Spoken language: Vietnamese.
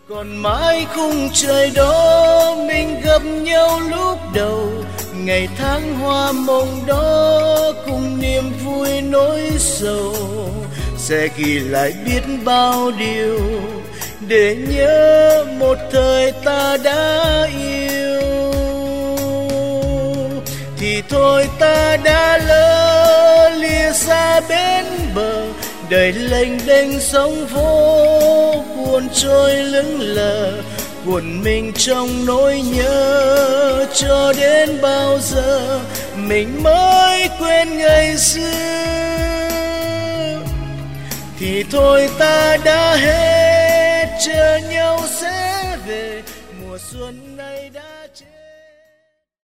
Còn mãi khung trời đó mình gặp nhau lúc đầu, ngày tháng hoa mộng đó cùng niềm vui nỗi sầu, sẽ ghi lại biết bao điều để nhớ một thời ta đã yêu. Thì thôi ta đã lỡ lìa xa bên bờ, đời lênh đênh sóng vỗ cuồn trôi lững lờ, cuộn mình trong nỗi nhớ. Cho đến bao giờ mình mới quên ngày xưa? Thì thôi ta đã hết, chờ nhau sẽ về mùa xuân